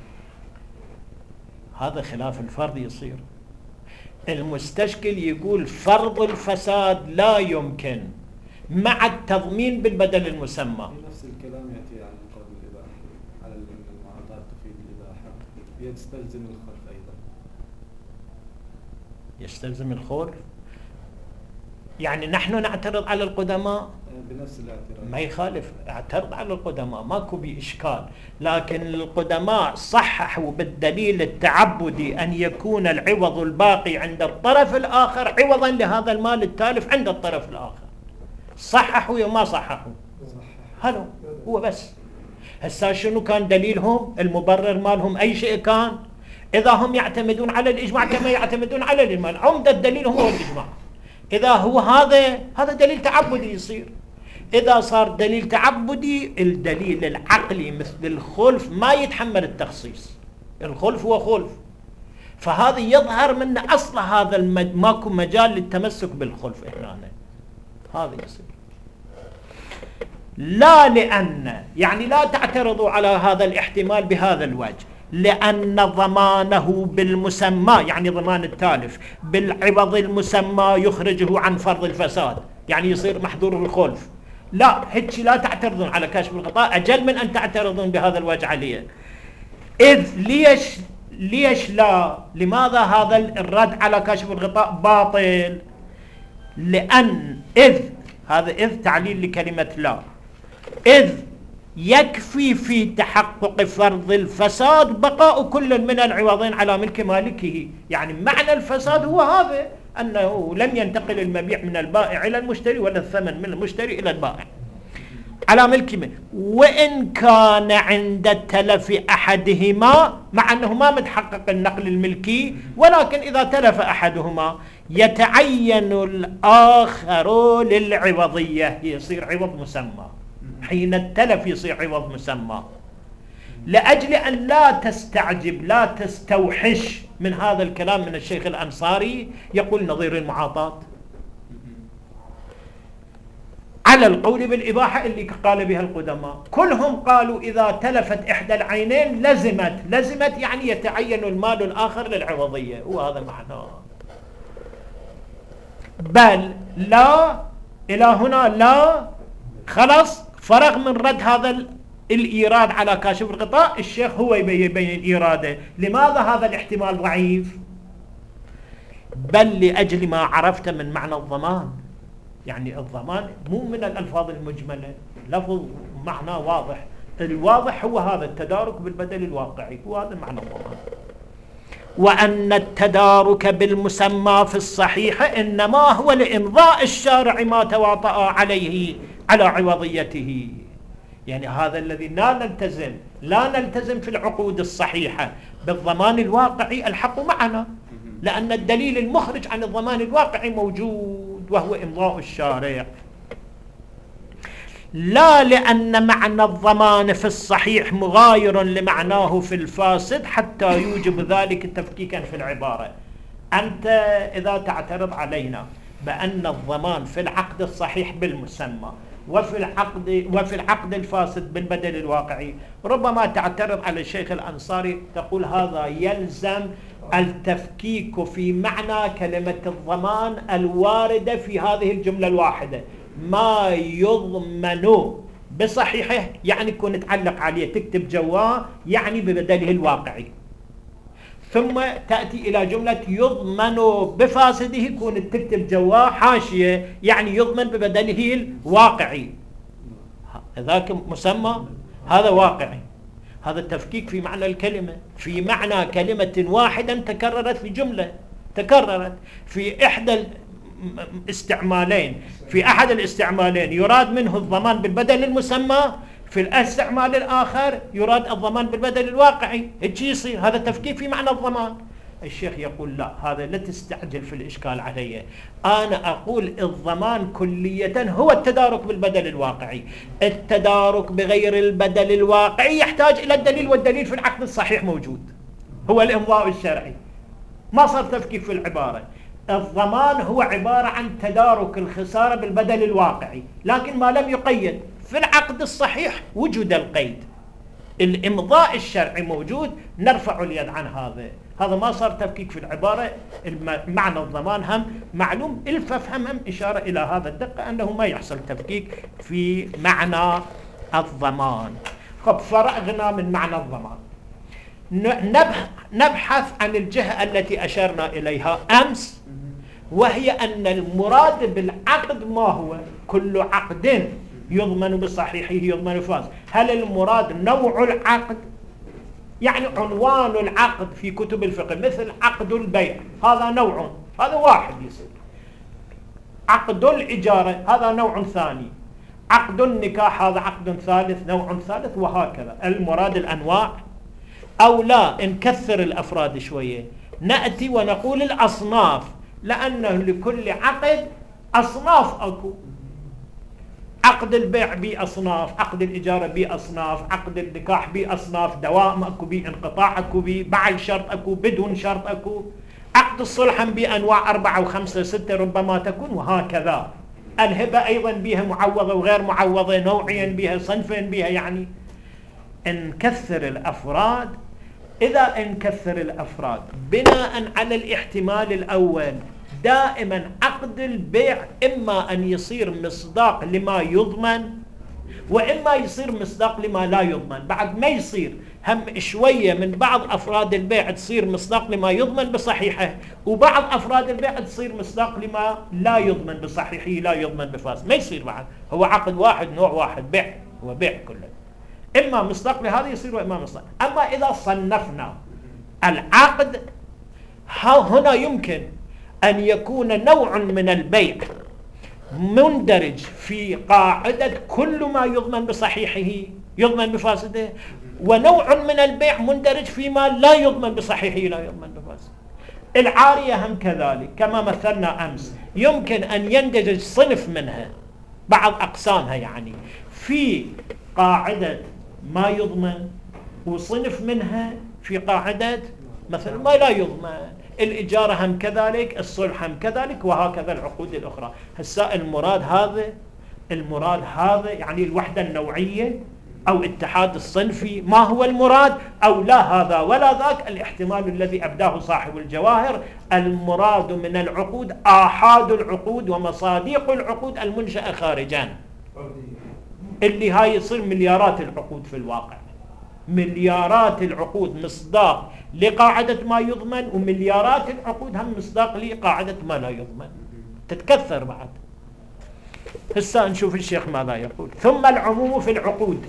هذا خلاف الفرض يصير. المستشكل يقول فرض الفساد لا يمكن مع التضمين بالبدل المسمى. نفس الكلام يأتي على القول الإباحة، على المعاطاة تفيد الإباحة، يستلزم الخلف أيضا. يستلزم الخلف، يعني نحن نعترض على القدماء بنفس الاعتراض، ما يخالف، اعترض على القدماء ماكو بإشكال، لكن القدماء صححوا بالدليل التعبدي أن يكون العوض الباقي عند الطرف الآخر عوضا لهذا المال التالف عند الطرف الآخر. صححوا وما صححوا؟ هلو هو بس. هسا شنو كان دليلهم؟ المبرر مالهم أي شيء كان، إذا هم يعتمدون على الإجماع كما يعتمدون على الإجماع، عمدة الدليل هو الإجماع. إذا هو هذا هذا دليل تعبدي يصير. إذا صار دليل تعبدي، الدليل العقلي مثل الخلف ما يتحمل التخصيص، الخلف هو خلف، فهذا يظهر من أصل هذا المج... ماكو مجال للتمسك بالخلف هنا. هذا يصير لا، لأن يعني لا تعترضوا على هذا الاحتمال بهذا الوجه، لأن ضمانه بالمسمى يعني ضمان التالف بالعوض المسمى يخرجه عن فرض الفساد، يعني يصير محظور الخلف. لا، هيك لا تعترضون على كاشف الغطاء أجل من أن تعترضون بهذا الوجه عليه. إذ ليش ليش لا؟ لماذا هذا الرد على كاشف الغطاء باطل؟ لأن إذ هذا إذ تعليل لكلمة لا، إذ يكفي في تحقق فرض الفساد بقاء كل من العوضين على ملك مالكه. يعني معنى الفساد هو هذا، أنه لم ينتقل المبيع من البائع إلى المشتري ولا الثمن من المشتري إلى البائع. على ملك، وإن كان عند تلف أحدهما، مع أنه ما متحقق النقل الملكي، ولكن إذا تلف أحدهما يتعين الآخر للعوضية، يصير عوض مسمى. حين التلف يصير عوض مسمى، لأجل أن لا تستعجب لا تستوحش من هذا الكلام من الشيخ الأنصاري. يقول نظير المعاطاة على القول بالإباحة اللي قال بها القدماء، كلهم قالوا إذا تلفت إحدى العينين لزمت لزمت يعني يتعين المال الآخر للعوضية، وهذا معناه. بل لا، إلى هنا لا، خلاص فرغ من رد هذا الإيراد على كاشف الغطاء. الشيخ هو يبين الإيرادة. لماذا هذا الاحتمال ضعيف؟ بل لأجل ما عرفت من معنى الضمان. يعني الضمان مو من الألفاظ المجملة، لفظ معنى واضح. الواضح هو هذا التدارك بالبدل الواقعي، وهذا معنى الضمان. وأن التدارك بالمسمى في الصحيح إنما هو لإمضاء الشارع ما تواطأ عليه على عوضيته. يعني هذا الذي لا نلتزم لا نلتزم في العقود الصحيحة بالضمان الواقعي الحق معنا، لأن الدليل المخرج عن الضمان الواقعي موجود وهو إمضاء الشارع، لا لأن معنى الضمان في الصحيح مغاير لمعناه في الفاسد حتى يوجب ذلك تفكيكا في العبارة. أنت إذا تعترض علينا بأن الضمان في العقد الصحيح بالمسمى وفي العقد وفي العقد الفاسد بالبدل الواقعي، ربما تعترض على الشيخ الأنصاري تقول هذا يلزم التفكيك في معنى كلمة الضمان الواردة في هذه الجملة الواحدة، ما يضمن بصحيحه يعني يكون تعلق عليه تكتب جواه يعني ببدله الواقعي، ثم تأتي إلى جملة يضمن بفاسده يكون تكتب جواه حاشية يعني يضمن ببدله الواقعي. ذاك مسمى، هذا واقعي. هذا التفكيك في معنى الكلمة، في معنى كلمة واحدة تكررت في جملة، تكررت في إحدى الاستعمالين، في أحد الاستعمالين يراد منه الضمان بالبدل المسمى، في الاستعمال الآخر يراد الضمان بالبدل الواقعي. هيك يصير هذا تفكيك في معنى الضمان. الشيخ يقول لا، هذا لا تستعجل في الإشكال عليه. أنا أقول الضمان كلية هو التدارك بالبدل الواقعي. التدارك بغير البدل الواقعي يحتاج إلى الدليل، والدليل في العقد الصحيح موجود، هو الإمضاء الشرعي. ما صار تفكيك في العبارة. الضمان هو عبارة عن تدارك الخسارة بالبدل الواقعي، لكن ما لم يقيد. في العقد الصحيح وجود القيد، الإمضاء الشرعي موجود، نرفع اليد عن هذا. هذا ما صار تفكيك في العبارة. معنى الضمان هم معلوم، الفهم هم إشارة إلى هذا الدقة أنه ما يحصل تفكيك في معنى الضمان. خب فرغنا من معنى الضمان، نبحث عن الجهة التي أشرنا إليها أمس، وهي أن المراد بالعقد ما هو؟ كل عقد يضمن بصحيحه يضمن بفاسده. هل المراد نوع العقد؟ يعني عنوان العقد في كتب الفقه مثل عقد البيع هذا نوع، هذا واحد يصير. عقد الإجارة هذا نوع ثاني. عقد النكاح هذا عقد ثالث، نوع ثالث، وهكذا. المراد الأنواع أو لا نكثر الأفراد شوية، نأتي ونقول الأصناف، لأنه لكل عقد أصناف أكو. عقد البيع بأصناف، عقد الإجارة بأصناف، عقد النكاح بأصناف، دوام أكو بي، انقطاع أكو بي، مع شرط أكو، بدون شرط أكو. عقد الصلح بأنواع أربعة وخمسة ستة ربما تكون، وهكذا. الهبة أيضا بها معوضة وغير معوضة، نوعيا بها، صنفا بها. يعني نكثر الأفراد. إذا نكثر الأفراد بناء على الاحتمال الأول، دائما عقد البيع إما أن يصير مصداق لما يضمن، وإما يصير مصداق لما لا يضمن. بعد ما يصير هم شوية من بعض أفراد البيع تصير مصداق لما يضمن بصحيحه، وبعض أفراد البيع تصير مصداق لما لا يضمن بصحيحه لا يضمن بفاسد. ما يصير بعد، هو عقد واحد، نوع واحد، بيع، هو بيع كله. إما مصداق لهذا يصير وإما مصداق. أما إذا صنفنا العقد، هنا يمكن أن يكون نوع من البيع مندرج في قاعدة كل ما يضمن بصحيحه يضمن بفاسده، ونوع من البيع مندرج فيما لا يضمن بصحيحه لا يضمن بفاسده. العارية هم كذلك كما مثلنا أمس، يمكن أن يندرج صنف منها بعض أقسامها يعني في قاعدة ما يضمن، وصنف منها في قاعدة مثلا ما لا يضمن. الإجارة هم كذلك، الصلح هم كذلك، وهكذا العقود الأخرى. هسا المراد هذا المراد هذا يعني الوحدة النوعية أو اتحاد الصنفي ما هو المراد، أو لا هذا ولا ذاك. الاحتمال الذي أبداه صاحب الجواهر المراد من العقود آحاد العقود ومصاديق العقود المنشأة خارجا، اللي هاي يصير مليارات العقود في الواقع، مليارات العقود مصداق لقاعدة ما يضمن، ومليارات العقود هم مصداق لقاعدة ما لا يضمن، تتكثر بعد. هسا نشوف الشيخ ماذا يقول. ثم العموم في العقود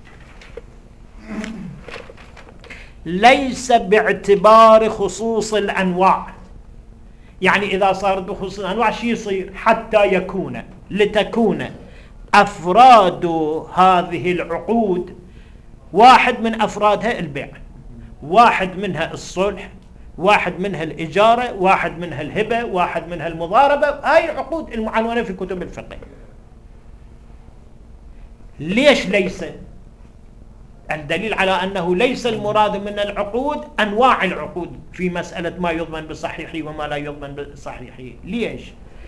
ليس باعتبار خصوص الأنواع، يعني إذا صارت بخصوص الأنواع شي يصير حتى يكون لتكون أفراد هذه العقود واحد من أفرادها البيع، واحد منها الصلح، واحد منها الإجارة، واحد منها الهبة، واحد منها المضاربة. هاي العقود المعنونة في كتب الفقه. ليش ليس؟ الدليل على أنه ليس المراد من العقود أنواع العقود في مسألة ما يضمن بصحيحه وما لا يضمن بصحيحه. ليش؟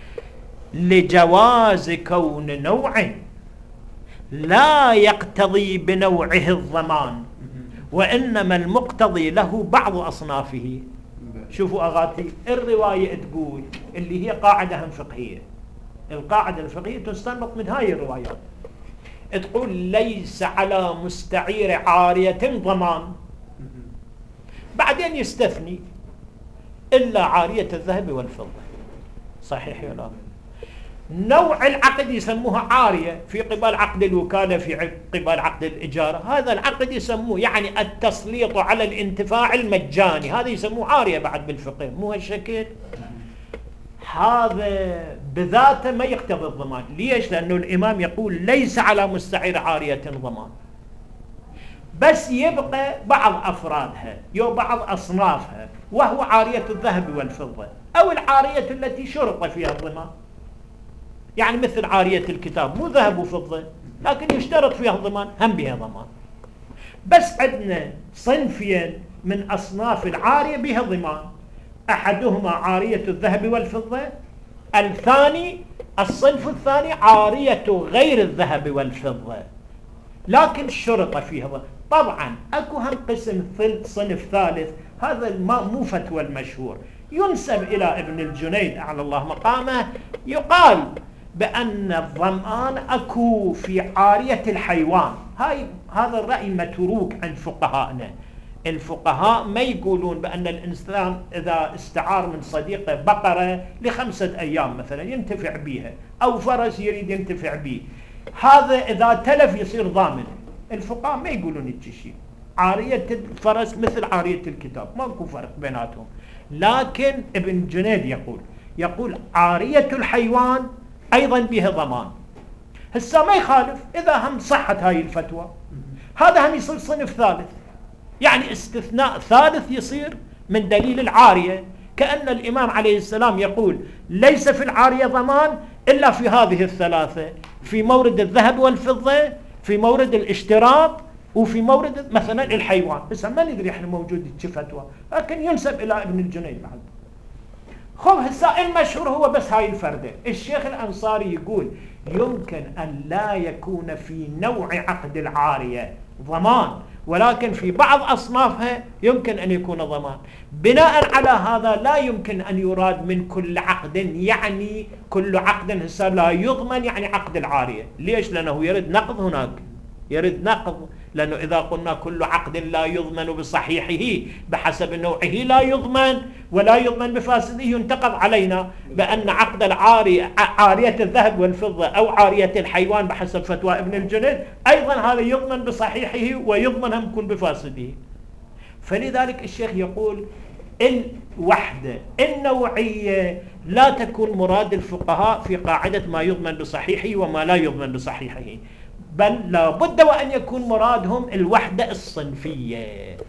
لجواز كون نوع لا يقتضي بنوعه الضمان، وإنما المقتضي له بعض أصنافه. شوفوا أغاتي، الرواية تقول اللي هي قاعدة هم فقهية، القاعدة الفقهية تستنبط من هاي الروايات، تقول ليس على مستعير عارية ضمان، بعدين يستثني إلا عارية الذهب والفضة. صحيح ولا لا؟ نوع العقد يسموها عارية في قبال عقد الوكالة، في قبال عقد الإجارة. هذا العقد يسموه يعني التسليط على الانتفاع المجاني، هذا يسموه عارية بعد بالفقه، مو هالشكل. هذا بذاته ما يقتضي الضمان. ليش؟ لأنه الإمام يقول ليس على مستعير عارية ضمان، بس يبقى بعض أفرادها يو بعض أصنافها، وهو عارية الذهب والفضة أو العارية التي شرط فيها الضمان. يعني مثل عارية الكتاب مو ذهب وفضة لكن يشترط فيها الضمان، هم بها ضمان. بس عندنا صنفين من أصناف العارية بها ضمان، أحدهما عارية الذهب والفضة، الثاني الصنف الثاني عارية غير الذهب والفضة لكن شرط فيها ضمان. طبعا أكو هم قسم صنف ثالث، هذا مو فتوى المشهور، ينسب إلى ابن الجنيد أعلى الله مقامه، يقال بأن الضمان أكو في عارية الحيوان. هاي هذا الرأي متروك عند فقهائنا. الفقهاء ما يقولون بأن الإنسان إذا استعار من صديقه بقرة لخمسة أيام مثلا ينتفع بها، أو فرس يريد ينتفع به، هذا إذا تلف يصير ضامن. الفقهاء ما يقولون الشيء. عارية الفرس مثل عارية الكتاب، ماكو فرق بيناتهم. لكن ابن جنيد يقول يقول عارية الحيوان أيضا بها ضمان. هسا ما يخالف إذا هم صحت هاي الفتوى، هذا هم يصير صنف ثالث، يعني استثناء ثالث يصير من دليل العارية. كأن الإمام عليه السلام يقول ليس في العارية ضمان إلا في هذه الثلاثة، في مورد الذهب والفضة، في مورد الاشتراط، وفي مورد مثلا الحيوان. بس ما ندري احنا موجود فتوى، لكن ينسب إلى ابن الجنيد بعد. خب هسا المشهور هو بس هاي الفردة. الشيخ الأنصاري يقول يمكن أن لا يكون في نوع عقد العارية ضمان، ولكن في بعض أصنافها يمكن أن يكون ضمان. بناء على هذا لا يمكن أن يراد من كل عقد يعني كل عقد هسا لا يضمن يعني عقد العارية. ليش؟ لأنه يرد نقض، هناك يرد نقض، لأنه إذا قلنا كل عقد لا يضمن بصحيحه بحسب نوعه لا يضمن ولا يضمن بفاسده، ينتقض علينا بأن عقد العارية عارية الذهب والفضة أو عارية الحيوان بحسب فتوى ابن الجنيد أيضا هذا يضمن بصحيحه ويضمن هم كل بفاسده. فلذلك الشيخ يقول الوحدة النوعية لا تكون مراد الفقهاء في قاعدة ما يضمن بصحيحه وما لا يضمن بصحيحه، بل لا بد وأن يكون مرادهم الوحدة الصنفية.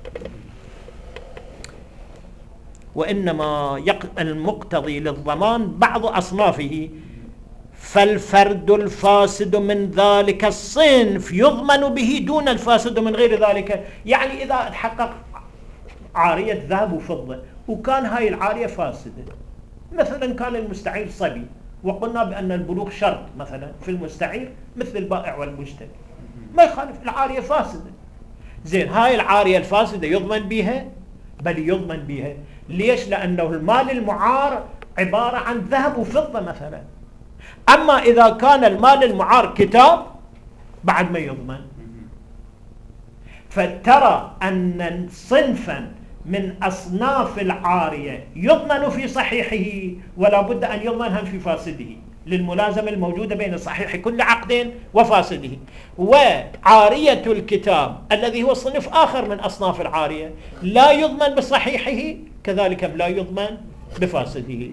وإنما المقتضي للضمان بعض أصنافه، فالفرد الفاسد من ذلك الصنف يضمن به دون الفاسد من غير ذلك. يعني إذا تحقق عارية ذهب وفضة وكان هاي العارية فاسدة، مثلا كان المستعير صبي وقلنا بأن البلوغ شرط مثلا في المستعير مثل البائع والمشتري، ما يخالف العارية فاسدة. زين، هاي العارية الفاسدة يضمن بها؟ بل يضمن بها. ليش؟ لأنه المال المعار عبارة عن ذهب وفضة مثلا. أما إذا كان المال المعار كتاب بعد ما يضمن. فترى أن صنفا من أصناف العارية يضمن في صحيحه ولا بد أن يضمن هم في فاسده، للملازمة الموجودة بين صحيح كل عقد وفاسده. وعارية الكتاب الذي هو صنف آخر من أصناف العارية لا يضمن بصحيحه، كذلك لا يضمن بفاسده.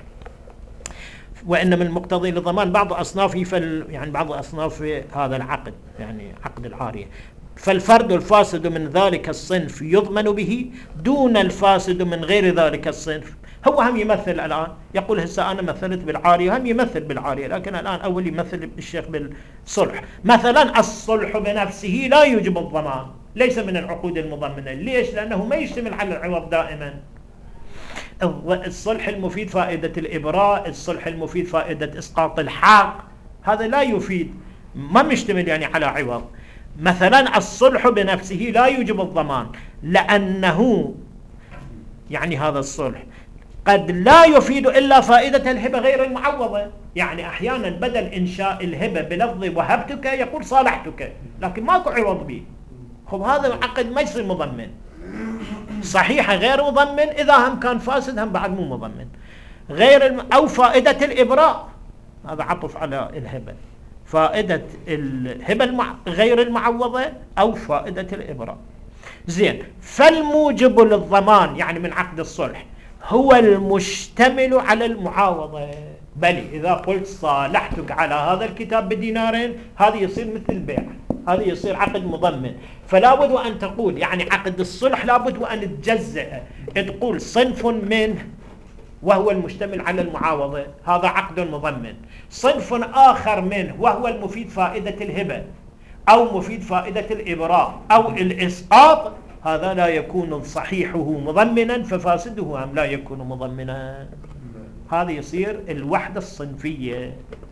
وإنما المقتضي لضمان بعض أصنافه فال يعني بعض أصناف هذا العقد، يعني عقد العارية، فالفرد الفاسد من ذلك الصنف يضمن به دون الفاسد من غير ذلك الصنف. هو هم يمثل الآن، يقول هسه أنا مثلت بالعارية، هم يمثل بالعارية، لكن الآن أول يمثل الشيخ بالصلح. مثلا الصلح بنفسه لا يوجب الضمان، ليس من العقود المضمنة. ليش؟ لأنه ما يشتمل على العوض دائما. الصلح المفيد فائدة الإبراء، الصلح المفيد فائدة إسقاط الحق، هذا لا يفيد، ما مشتمل يعني على عوض. مثلا الصلح بنفسه لا يوجب الضمان، لأنه يعني هذا الصلح قد لا يفيد إلا فائدة الهبة غير المعوضة. يعني أحيانا بدل إنشاء الهبة بلفظ وهبتك يقول صالحتك، لكن ماكو عوض به. خب هذا العقد ما يصير مضمن. صحيح غير مضمن، إذا هم كان فاسد هم بعد مو مضمن. غير الم... أو فائدة الإبراء، هذا عطف على الهبة، فائدة الهبة المع... غير المعوضة أو فائدة الإبراء. زين، فالموجب للضمان يعني من عقد الصلح هو المشتمل على المعاوضة. بل إذا قلت صالحتك على هذا الكتاب بدينارين، هذا يصير مثل البيع، هذا يصير عقد مضمن. فلا بد وأن تقول يعني عقد الصلح لا بد وأن تجزئ، تقول صنف منه وهو المشتمل على المعاوضة، هذا عقد مضمن. صنف آخر منه وهو المفيد فائدة الهبة أو مفيد فائدة الإبراء أو الإسقاط، هذا لا يكون صحيحه مضمنا ففاسده هم لا يكون مضمنا. هذا يصير الوحدة الصنفية.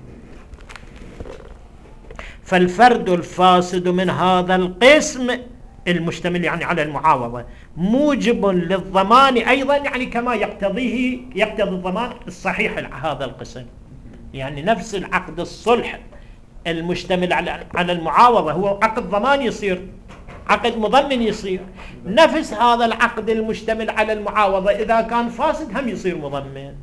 فالفرد الفاسد من هذا القسم المشتمل يعني على المعاوضة موجب للضمان أيضا، يعني كما يقتضيه يقتضي الضمان الصحيح هذا القسم. يعني نفس العقد الصلح المشتمل على على المعاوضة هو عقد ضمان يصير عقد مضمن يصير. نفس هذا العقد المشتمل على المعاوضة إذا كان فاسد هم يصير مضمن.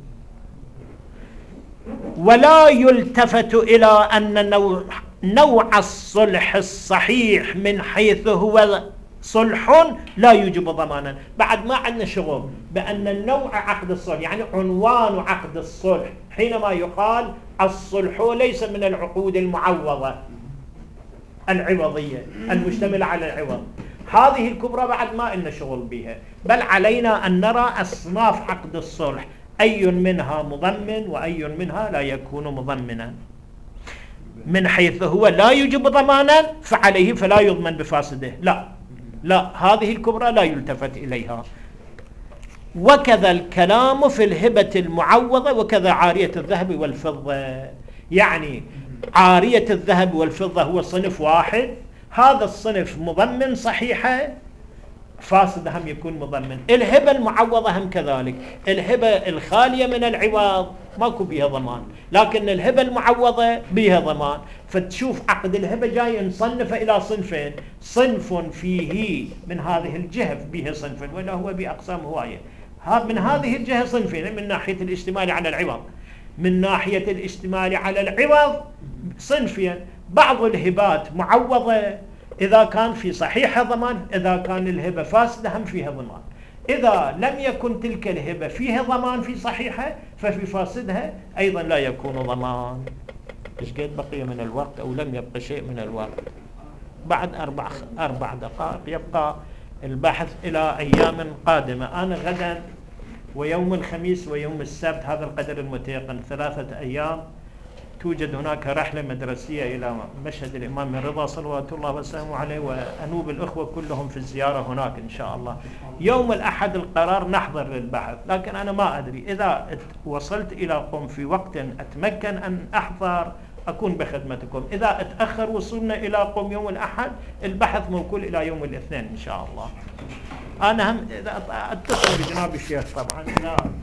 ولا يلتفت إلى أن نوع, نوع الصلح الصحيح من حيث هو صلح لا يوجب ضمانا. بعد ما عندنا شغل بأن النوع عقد الصلح يعني عنوان عقد الصلح، حينما يقال الصلح ليس من العقود المعوضة العوضية المشتملة على العوض، هذه الكبرى بعد ما لنا شغل بها، بل علينا أن نرى أصناف عقد الصلح أي منها مضمن وأي منها لا يكون مضمنا. من حيث هو لا يوجب ضمانا فعليه فلا يضمن بفاسده، لا لا، هذه الكبرى لا يلتفت إليها. وكذا الكلام في الهبة المعوضة وكذا عارية الذهب والفضة. يعني عارية الذهب والفضة هو صنف واحد، هذا الصنف مضمن صحيحة، فاسد هم يكون مضمن. الهبة المعوضة هم كذلك، الهبة الخالية من العوض ماكو بيها ضمان، لكن الهبة المعوضة بيها ضمان. فتشوف عقد الهبة جاي نصنفه إلى صنفين، صنف فيه من هذه الجهة به صنف ولا هو بأقسام هواية، من هذه الجهة صنفين، من ناحية الاشتمال على العوض، من ناحية الاشتمال على العوض صنفين. بعض الهبات معوضة إذا كان في صحيحة ضمان، إذا كان الهبة فاسدة هم فيها ضمان. إذا لم يكن تلك الهبة فيها ضمان في صحيحة، ففي فاسدها أيضا لا يكون ضمان. إيش قد بقي من الوقت أو لم يبقى شيء من الوقت؟ بعد أربع أربع دقائق. يبقى البحث إلى أيام قادمة. أنا غدا ويوم الخميس ويوم السبت، هذا القدر المتيقن، ثلاثة أيام توجد هناك رحلة مدرسية إلى مشهد الإمام الرضا صلوات الله وسلامه عليه، وأنوب الأخوة كلهم في الزيارة هناك إن شاء الله. يوم الأحد القرار نحضر للبحث، لكن أنا ما أدري إذا وصلت إلى قم في وقت أتمكن أن أحضر أكون بخدمتكم. إذا أتأخر وصلنا إلى قم يوم الأحد، البحث موكول إلى يوم الاثنين إن شاء الله. أنا هم إذا أتصل بجناب الشيخ طبعا إذا